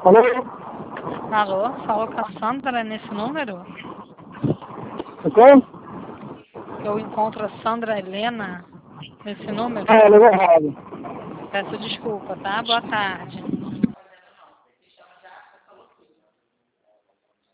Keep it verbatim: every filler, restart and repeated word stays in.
Alô? Alô, falou com a Sandra nesse número? Ok? Eu encontro a Sandra Helena nesse número? Ah, ligou errado. Peço desculpa, tá? Boa tarde.